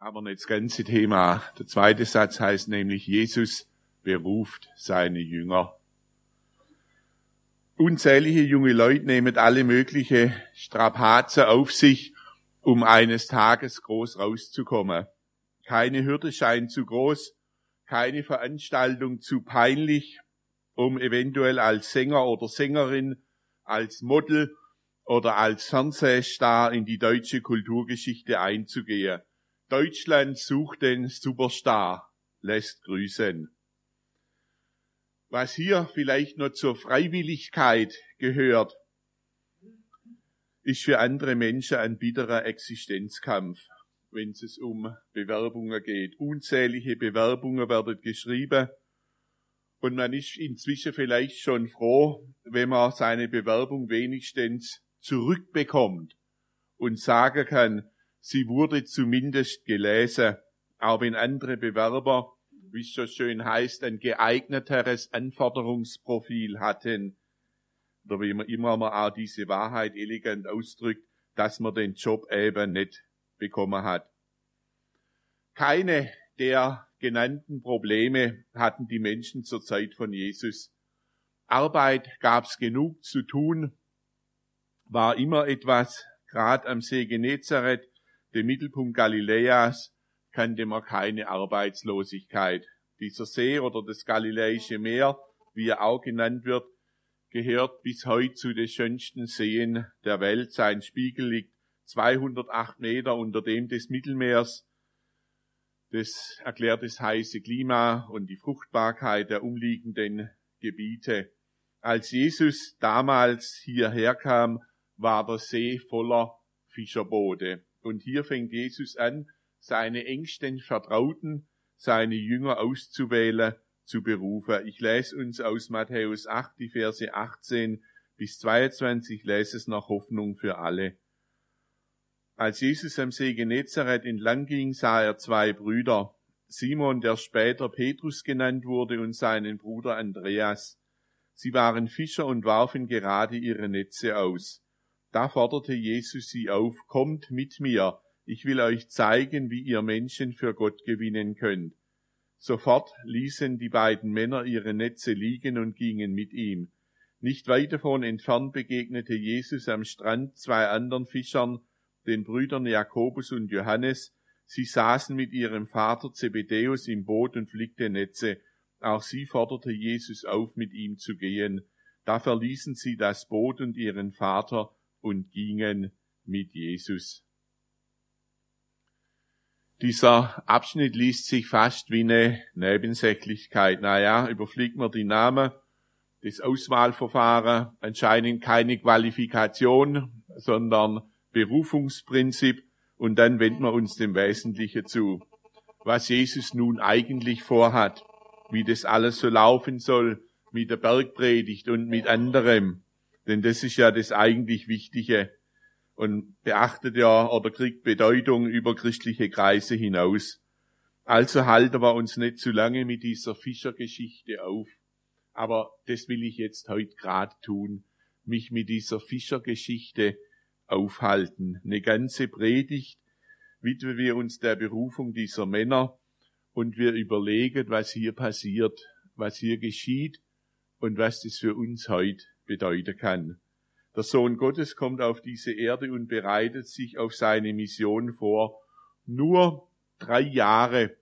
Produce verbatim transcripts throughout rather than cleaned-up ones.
aber nicht das ganze Thema. Der zweite Satz heißt nämlich, Jesus beruft seine Jünger. Unzählige junge Leute nehmen alle mögliche Strapazen auf sich, um eines Tages groß rauszukommen. Keine Hürde scheint zu groß, keine Veranstaltung zu peinlich, um eventuell als Sänger oder Sängerin, als Model oder als Fernsehstar in die deutsche Kulturgeschichte einzugehen. Deutschland sucht den Superstar, lässt grüßen. Was hier vielleicht noch zur Freiwilligkeit gehört, ist für andere Menschen ein bitterer Existenzkampf, wenn es um Bewerbungen geht. Unzählige Bewerbungen werden geschrieben und man ist inzwischen vielleicht schon froh, wenn man seine Bewerbung wenigstens zurückbekommt und sagen kann, sie wurde zumindest gelesen, auch wenn andere Bewerber, wie es so schön heißt, ein geeigneteres Anforderungsprofil hatten, oder wie man immer mal auch diese Wahrheit elegant ausdrückt, dass man den Job eben nicht bekommen hat. Keine der genannten Probleme hatten die Menschen zur Zeit von Jesus. Arbeit gab's genug zu tun, war immer etwas, gerade am See Genezareth, dem Mittelpunkt Galiläas, kannte man keine Arbeitslosigkeit. Dieser See oder das Galiläische Meer, wie er auch genannt wird, gehört bis heute zu den schönsten Seen der Welt. Sein Spiegel liegt zweihundertacht Meter unter dem des Mittelmeers. Das erklärt das heiße Klima und die Fruchtbarkeit der umliegenden Gebiete. Als Jesus damals hierher kam, war der See voller Fischerboote. Und hier fängt Jesus an, seine engsten Vertrauten, seine Jünger auszuwählen, zu berufen. Ich lese uns aus Matthäus acht, die Verse achtzehn bis zweiundzwanzig, lese es nach Hoffnung für alle. Als Jesus am See Genezareth entlang ging, sah er zwei Brüder, Simon, der später Petrus genannt wurde, und seinen Bruder Andreas. Sie waren Fischer und warfen gerade ihre Netze aus. Da forderte Jesus sie auf, kommt mit mir, ich will euch zeigen, wie ihr Menschen für Gott gewinnen könnt. Sofort ließen die beiden Männer ihre Netze liegen und gingen mit ihm. Nicht weit davon entfernt begegnete Jesus am Strand zwei anderen Fischern, den Brüdern Jakobus und Johannes. Sie saßen mit ihrem Vater Zebedäus im Boot und flickten Netze. Auch sie forderte Jesus auf, mit ihm zu gehen. Da verließen sie das Boot und ihren Vater und gingen mit Jesus. Dieser Abschnitt liest sich fast wie eine Nebensächlichkeit. Naja, überfliegt man die Namen, das Auswahlverfahren, anscheinend keine Qualifikation, sondern Berufungsprinzip, und dann wendet man uns dem Wesentlichen zu. Was Jesus nun eigentlich vorhat, wie das alles so laufen soll, mit der Bergpredigt und mit anderem. Denn das ist ja das eigentlich Wichtige und beachtet ja oder kriegt Bedeutung über christliche Kreise hinaus. Also halten wir uns nicht zu lange mit dieser Fischergeschichte auf. Aber das will ich jetzt heute gerade tun, mich mit dieser Fischergeschichte aufhalten. Eine ganze Predigt widmen wir uns der Berufung dieser Männer und wir überlegen, was hier passiert, was hier geschieht und was das für uns heute bedeuten kann. Der Sohn Gottes kommt auf diese Erde und bereitet sich auf seine Mission vor. Nur drei Jahre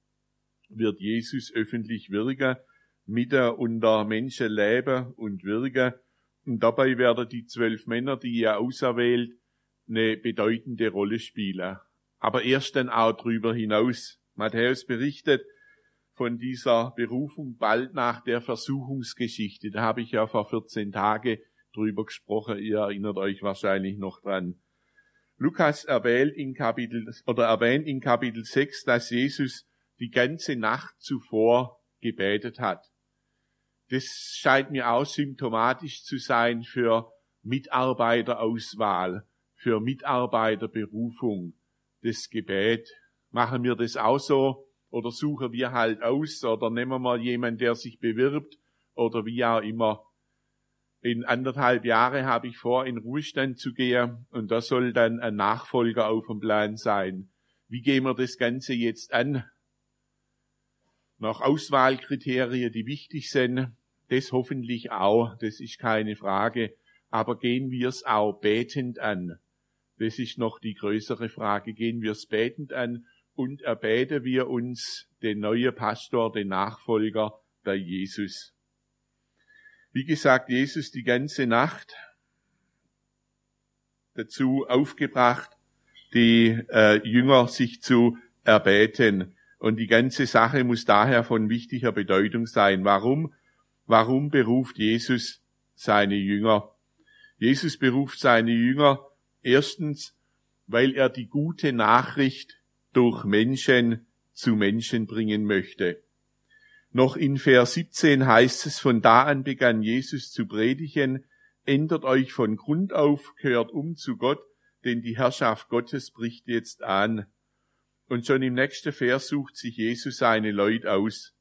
wird Jesus öffentlich wirken, mitten unter Menschen leben und wirken. Und dabei werden die zwölf Männer, die er auserwählt, eine bedeutende Rolle spielen. Aber erst dann auch darüber hinaus. Matthäus berichtet von dieser Berufung bald nach der Versuchungsgeschichte. Da habe ich ja vor vierzehn Tagen drüber gesprochen. Ihr erinnert euch wahrscheinlich noch dran. Lukas erwähnt in Kapitel, oder erwähnt in Kapitel sechs, dass Jesus die ganze Nacht zuvor gebetet hat. Das scheint mir auch symptomatisch zu sein für Mitarbeiterauswahl, für Mitarbeiterberufung. Das Gebet. Machen wir das auch so? Oder suchen wir halt aus? Oder nehmen wir mal jemanden, der sich bewirbt? Oder wie auch immer. In anderthalb Jahre habe ich vor, in Ruhestand zu gehen. Und da soll dann ein Nachfolger auf dem Plan sein. Wie gehen wir das Ganze jetzt an? Nach Auswahlkriterien, die wichtig sind, das hoffentlich auch, das ist keine Frage, aber gehen wir es auch betend an? Das ist noch die größere Frage. Gehen wir es betend an und erbeten wir uns den neuen Pastor, den Nachfolger bei Jesus? Wie gesagt, Jesus die ganze Nacht dazu aufgebracht, die äh, Jünger sich zu erbeten. Und die ganze Sache muss daher von wichtiger Bedeutung sein. Warum? Warum beruft Jesus seine Jünger? Jesus beruft seine Jünger erstens, weil er die gute Nachricht durch Menschen zu Menschen bringen möchte. Noch in Vers siebzehn heißt es, von da an begann Jesus zu predigen, ändert euch von Grund auf, kehrt um zu Gott, denn die Herrschaft Gottes bricht jetzt an. Und schon im nächsten Vers sucht sich Jesus seine Leute aus.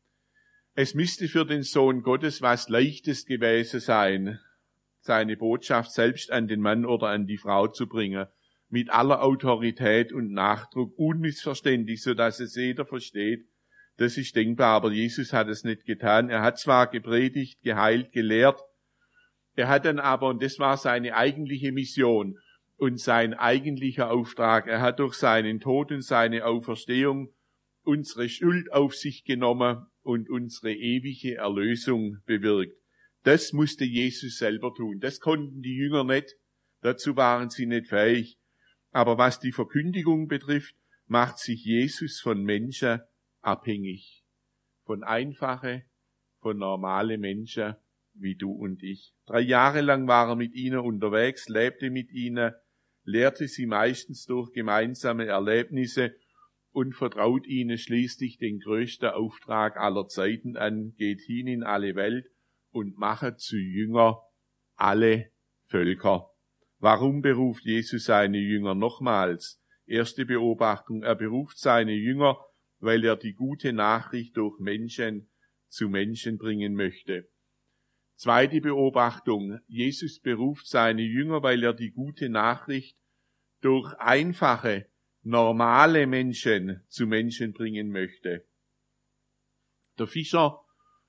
Es müsste für den Sohn Gottes was Leichtes gewesen sein, seine Botschaft selbst an den Mann oder an die Frau zu bringen, mit aller Autorität und Nachdruck, unmissverständlich, so dass es jeder versteht. Das ist denkbar, aber Jesus hat es nicht getan. Er hat zwar gepredigt, geheilt, gelehrt, er hat dann aber, und das war seine eigentliche Mission und sein eigentlicher Auftrag, er hat durch seinen Tod und seine Auferstehung unsere Schuld auf sich genommen und unsere ewige Erlösung bewirkt. Das musste Jesus selber tun. Das konnten die Jünger nicht. Dazu waren sie nicht fähig. Aber was die Verkündigung betrifft, macht sich Jesus von Menschen abhängig. Von einfache, von normale Menschen wie du und ich. Drei Jahre lang war er mit ihnen unterwegs, lebte mit ihnen, lehrte sie meistens durch gemeinsame Erlebnisse und vertraut ihnen schließlich den größten Auftrag aller Zeiten an, geht hin in alle Welt und mache zu Jünger alle Völker. Warum beruft Jesus seine Jünger? Nochmals, erste Beobachtung, er beruft seine Jünger, weil er die gute Nachricht durch Menschen zu Menschen bringen möchte. Zweite Beobachtung, Jesus beruft seine Jünger, weil er die gute Nachricht durch einfache, normale Menschen zu Menschen bringen möchte. Der Fischer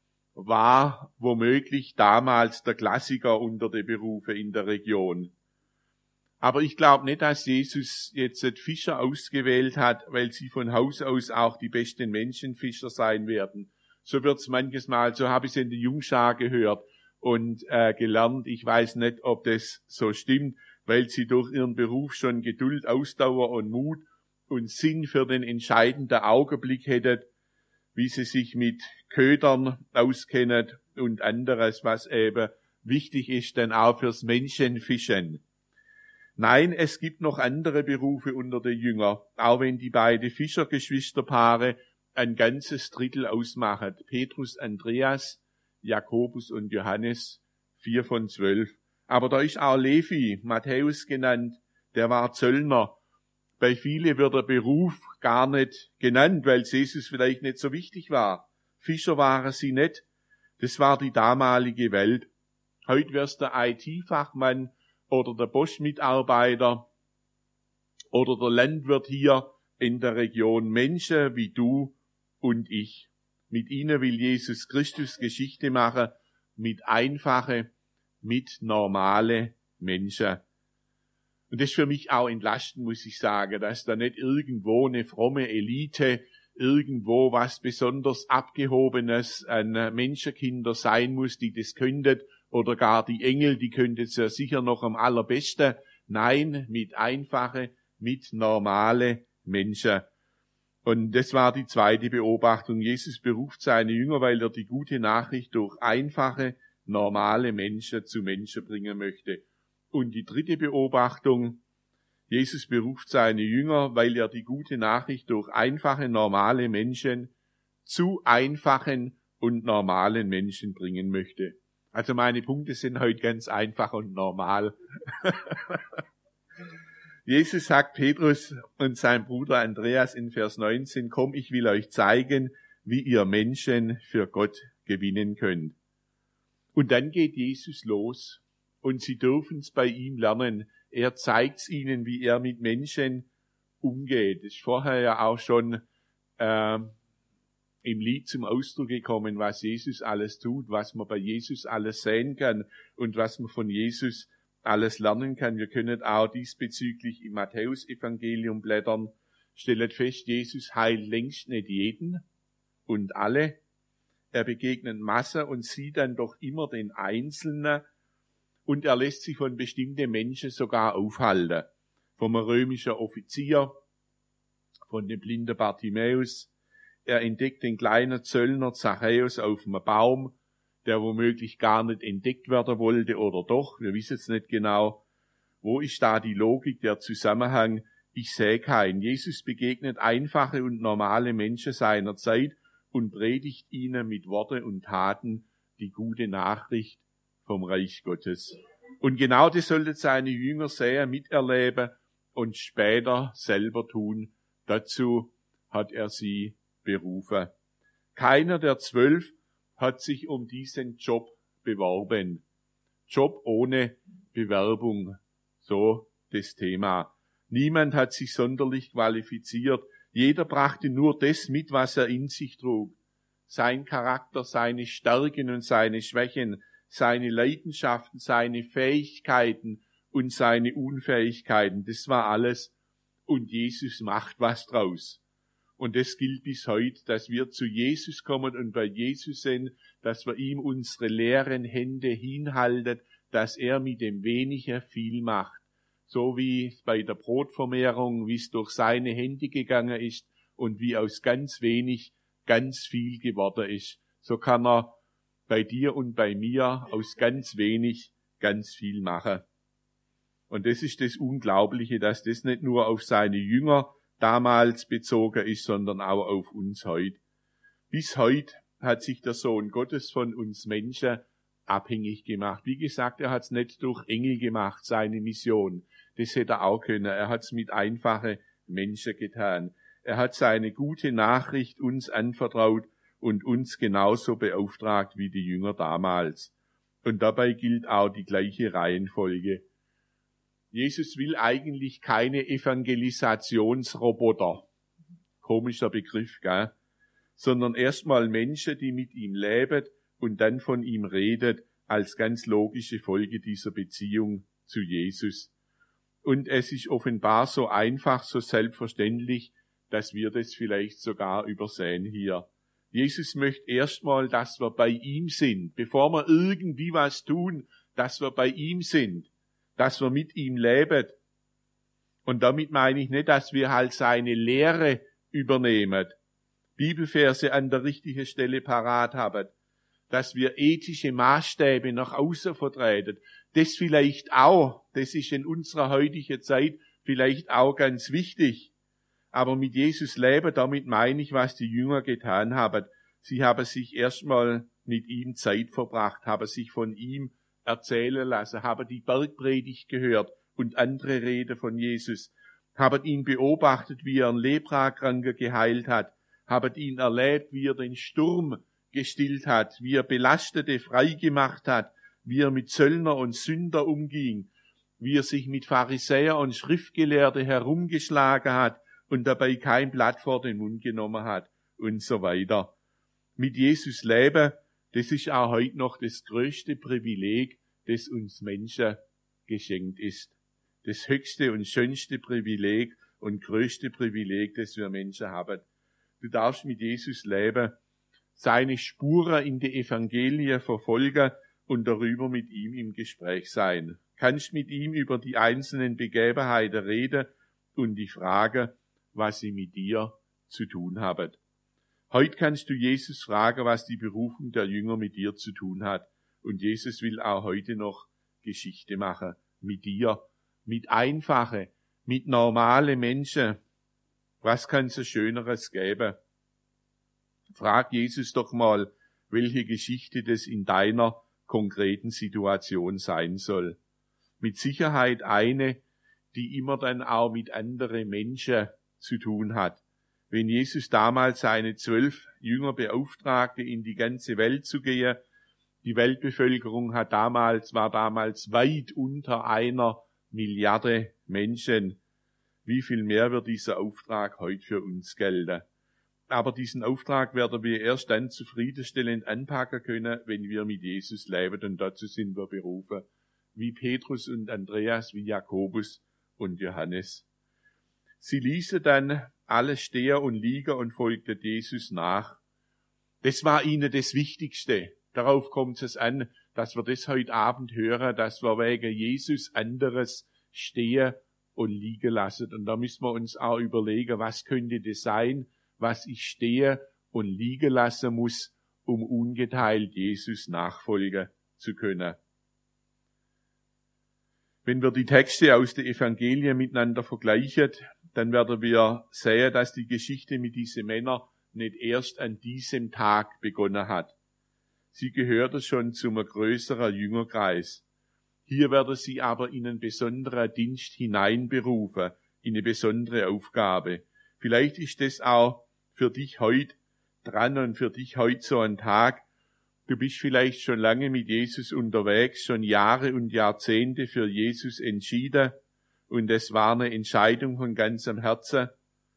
war womöglich damals der Klassiker unter den Berufen in der Region. Aber ich glaube nicht, dass Jesus jetzt Fischer ausgewählt hat, weil sie von Haus aus auch die besten Menschenfischer sein werden. So wird's manches Mal, so habe ich es in der Jungschar gehört und äh, gelernt. Ich weiß nicht, ob das so stimmt, weil sie durch ihren Beruf schon Geduld, Ausdauer und Mut und Sinn für den entscheidenden Augenblick hätten, wie sie sich mit Ködern auskennen und anderes, was eben wichtig ist, dann auch fürs Menschenfischen. Nein, es gibt noch andere Berufe unter den Jüngern, auch wenn die beiden Fischergeschwisterpaare ein ganzes Drittel ausmachen. Petrus, Andreas, Jakobus und Johannes, vier von zwölf. Aber da ist auch Levi, Matthäus genannt, der war Zöllner. Bei vielen wird der Beruf gar nicht genannt, weil Jesus vielleicht nicht so wichtig war. Fischer waren sie nicht. Das war die damalige Welt. Heute wär's der I T-Fachmann oder der Bosch-Mitarbeiter oder der Landwirt hier in der Region. Menschen wie du und ich. Mit ihnen will Jesus Christus Geschichte machen, mit einfache, mit normale Menschen. Und das ist für mich auch entlastend, muss ich sagen, dass da nicht irgendwo eine fromme Elite, irgendwo was besonders Abgehobenes an Menschenkinder sein muss, die das könnten, oder gar die Engel, die könnten es ja sicher noch am allerbesten. Nein, mit einfache, mit normale Menschen. Und das war die zweite Beobachtung. Jesus beruft seine Jünger, weil er die gute Nachricht durch einfache, normale Menschen zu Menschen bringen möchte. Und die dritte Beobachtung, Jesus beruft seine Jünger, weil er die gute Nachricht durch einfache, normale Menschen zu einfachen und normalen Menschen bringen möchte. Also meine Punkte sind heute ganz einfach und normal. Jesus sagt Petrus und sein Bruder Andreas in Vers neunzehn, komm, ich will euch zeigen, wie ihr Menschen für Gott gewinnen könnt. Und dann geht Jesus los und sie dürfen es bei ihm lernen. Er zeigt ihnen, wie er mit Menschen umgeht. Das ist vorher ja auch schon äh, im Lied zum Ausdruck gekommen, was Jesus alles tut, was man bei Jesus alles sehen kann und was man von Jesus alles lernen kann. Wir können auch diesbezüglich im Matthäusevangelium blättern. Stellt fest, Jesus heilt längst nicht jeden und alle. Er begegnet Masse und sieht dann doch immer den Einzelnen und er lässt sich von bestimmten Menschen sogar aufhalten. Vom römischen Offizier, von dem blinden Bartimäus. Er entdeckt den kleinen Zöllner Zachäus auf einem Baum, der womöglich gar nicht entdeckt werden wollte oder doch, wir wissen es nicht genau. Wo ist da die Logik, der Zusammenhang? Ich sehe keinen. Jesus begegnet einfache und normale Menschen seiner Zeit und predigt ihnen mit Worte und Taten die gute Nachricht vom Reich Gottes. Und genau das sollten seine Jünger sehen, miterleben und später selber tun. Dazu hat er sie berufen. Keiner der zwölf hat sich um diesen Job beworben. Job ohne Bewerbung, so das Thema. Niemand hat sich sonderlich qualifiziert. Jeder brachte nur das mit, was er in sich trug. Sein Charakter, seine Stärken und seine Schwächen, seine Leidenschaften, seine Fähigkeiten und seine Unfähigkeiten, das war alles. Und Jesus macht was draus. Und das gilt bis heute, dass wir zu Jesus kommen und bei Jesus sind, dass wir ihm unsere leeren Hände hinhalten, dass er mit dem Weniger viel macht. So wie bei der Brotvermehrung, wie es durch seine Hände gegangen ist und wie aus ganz wenig ganz viel geworden ist. So kann er bei dir und bei mir aus ganz wenig ganz viel machen. Und das ist das Unglaubliche, dass das nicht nur auf seine Jünger damals bezogen ist, sondern auch auf uns heute. Bis heute hat sich der Sohn Gottes von uns Menschen abhängig gemacht. Wie gesagt, er hat es nicht durch Engel gemacht, seine Mission. Das hätte er auch können. Er hat es mit einfachen Menschen getan. Er hat seine gute Nachricht uns anvertraut und uns genauso beauftragt wie die Jünger damals. Und dabei gilt auch die gleiche Reihenfolge. Jesus will eigentlich keine Evangelisationsroboter, komischer Begriff, gell? Sondern erstmal Menschen, die mit ihm leben und dann von ihm redet, als ganz logische Folge dieser Beziehung zu Jesus. Und es ist offenbar so einfach, so selbstverständlich, dass wir das vielleicht sogar übersehen hier. Jesus möchte erstmal, dass wir bei ihm sind, bevor wir irgendwie was tun, dass wir bei ihm sind, dass wir mit ihm leben. Und damit meine ich nicht, dass wir halt seine Lehre übernehmen, Bibelverse an der richtigen Stelle parat haben, dass wir ethische Maßstäbe nach außen vertreten. Das vielleicht auch, das ist in unserer heutigen Zeit vielleicht auch ganz wichtig. Aber mit Jesus leben, damit meine ich, was die Jünger getan haben. Sie haben sich erstmal mit ihm Zeit verbracht, haben sich von ihm erzählen lassen, haben die Bergpredigt gehört und andere Reden von Jesus, haben ihn beobachtet, wie er einen Leprakranken geheilt hat, haben ihn erlebt, wie er den Sturm gestillt hat, wie er Belastete frei gemacht hat, wie er mit Zöllner und Sünder umging, wie er sich mit Pharisäer und Schriftgelehrte herumgeschlagen hat und dabei kein Blatt vor den Mund genommen hat und so weiter. Mit Jesus leben, das ist auch heute noch das größte Privileg, das uns Menschen geschenkt ist. Das höchste und schönste Privileg und größte Privileg, das wir Menschen haben. Du darfst mit Jesus leben, seine Spuren in die Evangelien verfolgen und darüber mit ihm im Gespräch sein. Kannst mit ihm über die einzelnen Begebenheiten reden und die Frage, was sie mit dir zu tun haben. Heute kannst du Jesus fragen, was die Berufung der Jünger mit dir zu tun hat. Und Jesus will auch heute noch Geschichte machen. Mit dir. Mit einfache, mit normale Menschen. Was kann es Schöneres geben? Frag Jesus doch mal, welche Geschichte das in deiner konkreten Situation sein soll. Mit Sicherheit eine, die immer dann auch mit anderen Menschen zu tun hat. Wenn Jesus damals seine zwölf Jünger beauftragte, in die ganze Welt zu gehen, die Weltbevölkerung hat damals, war damals weit unter einer Milliarde Menschen. wie viel mehr wird dieser Auftrag heute für uns gelten. Aber diesen Auftrag werden wir erst dann zufriedenstellend anpacken können, wenn wir mit Jesus leben. Und dazu sind wir berufen, wie Petrus und Andreas, wie Jakobus und Johannes. Sie ließen dann alles stehen und liegen und folgten Jesus nach. Das war ihnen das Wichtigste. Darauf kommt es an, dass wir das heute Abend hören, dass wir wegen Jesus anderes stehen und liegen lassen. Und da müssen wir uns auch überlegen, was könnte das sein, was ich stehe und liegen lassen muss, um ungeteilt Jesus nachfolgen zu können. Wenn wir die Texte aus den Evangelien miteinander vergleichen, dann werden wir sehen, dass die Geschichte mit diesen Männern nicht erst an diesem Tag begonnen hat. Sie gehörte schon zum größeren Jüngerkreis. Hier werden sie aber in einen besonderen Dienst hineinberufen, in eine besondere Aufgabe. Vielleicht ist das auch für dich heute dran und für dich heute so ein Tag. Du bist vielleicht schon lange mit Jesus unterwegs, schon Jahre und Jahrzehnte für Jesus entschieden und es war eine Entscheidung von ganzem Herzen.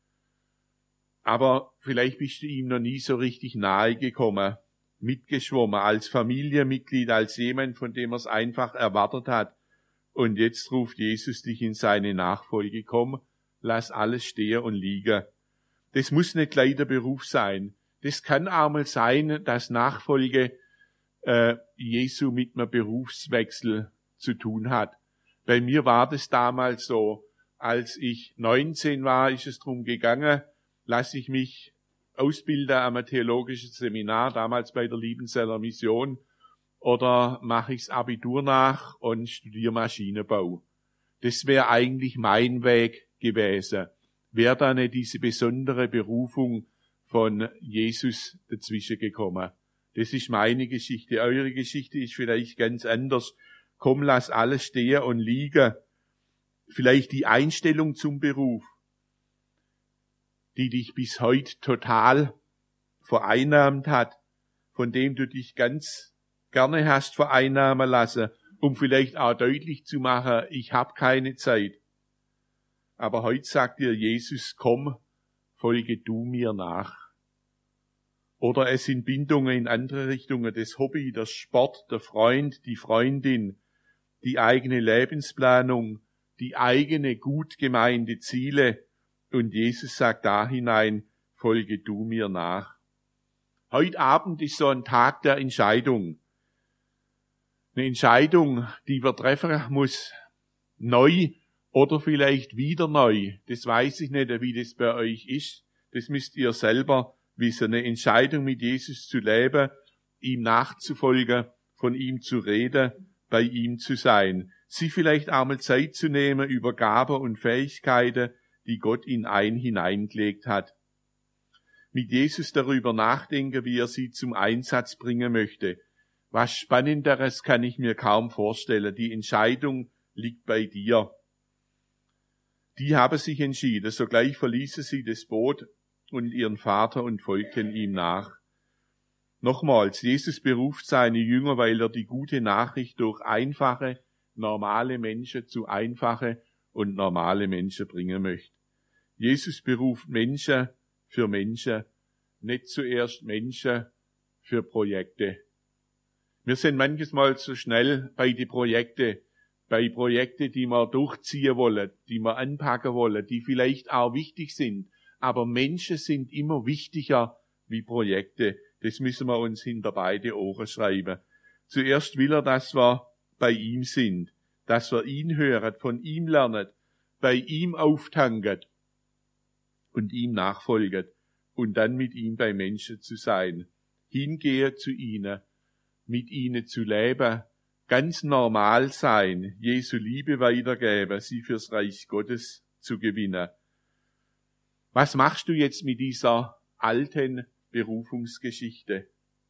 Aber vielleicht bist du ihm noch nie so richtig nahe gekommen, mitgeschwommen, als Familienmitglied, als jemand, von dem er es einfach erwartet hat. Und jetzt ruft Jesus dich in seine Nachfolge, komm, lass alles stehen und liegen. Das muss nicht gleich der Beruf sein. Das kann auch mal sein, dass Nachfolge äh, Jesu mit einem Berufswechsel zu tun hat. Bei mir war das damals so, als ich neunzehn war, ist es darum gegangen, lasse ich mich ausbilden am theologischen Seminar, damals bei der Liebenzeller Mission, oder mache ich das Abitur nach und studiere Maschinenbau. Das wäre eigentlich mein Weg gewesen. Wäre da nicht diese besondere Berufung von Jesus dazwischen gekommen. Das ist meine Geschichte. Eure Geschichte ist vielleicht ganz anders. Komm, lass alles stehen und liegen. Vielleicht die Einstellung zum Beruf, die dich bis heute total vereinnahmt hat, von dem du dich ganz gerne hast vereinnahmen lassen, um vielleicht auch deutlich zu machen, ich habe keine Zeit. Aber heute sagt dir Jesus, komm, folge du mir nach. Oder es sind Bindungen in andere Richtungen, das Hobby, der Sport, der Freund, die Freundin, die eigene Lebensplanung, die eigene gut gemeinte Ziele. Und Jesus sagt da hinein, folge du mir nach. Heute Abend ist so ein Tag der Entscheidung. Eine Entscheidung, die wir treffen muss, neu oder vielleicht wieder neu. Das weiß ich nicht, wie das bei euch ist. Das müsst ihr selber wissen. Eine Entscheidung mit Jesus zu leben, ihm nachzufolgen, von ihm zu reden, bei ihm zu sein. Sich vielleicht auch mal Zeit zu nehmen über Gaben und Fähigkeiten, die Gott in ein hineingelegt hat. Mit Jesus darüber nachdenken, wie er sie zum Einsatz bringen möchte. Was Spannenderes kann ich mir kaum vorstellen. Die Entscheidung liegt bei dir. Die haben sich entschieden. Sogleich verließen sie das Boot und ihren Vater und folgten ihm nach. Nochmals, Jesus beruft seine Jünger, weil er die gute Nachricht durch einfache, normale Menschen zu einfache und normale Menschen bringen möchte. Jesus beruft Menschen für Menschen, nicht zuerst Menschen für Projekte. Wir sind manches Mal so schnell bei den Projekten, bei Projekten, die wir durchziehen wollen, die wir anpacken wollen, die vielleicht auch wichtig sind. Aber Menschen sind immer wichtiger wie Projekte. Das müssen wir uns hinter beide Ohren schreiben. Zuerst will er, dass wir bei ihm sind, dass wir ihn hören, von ihm lernen, bei ihm auftanken und ihm nachfolgen und dann mit ihm bei Menschen zu sein, hingehen zu ihnen, mit ihnen zu leben, ganz normal sein, Jesu Liebe weitergeben, sie fürs Reich Gottes zu gewinnen. Was machst du jetzt mit dieser alten Berufungsgeschichte?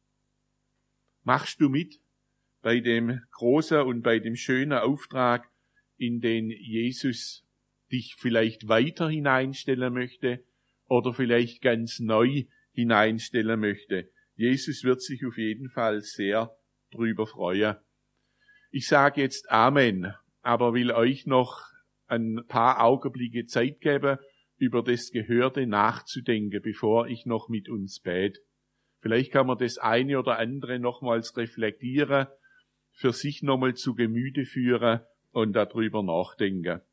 Machst du mit bei dem großen und bei dem schönen Auftrag, in den Jesus dich vielleicht weiter hineinstellen möchte oder vielleicht ganz neu hineinstellen möchte? Jesus wird sich auf jeden Fall sehr drüber freuen. Ich sage jetzt Amen, aber will euch noch ein paar Augenblicke Zeit geben, über das Gehörte nachzudenken, bevor ich noch mit uns bete. Vielleicht kann man das eine oder andere nochmals reflektieren, für sich nochmal zu Gemüte führen und darüber nachdenken.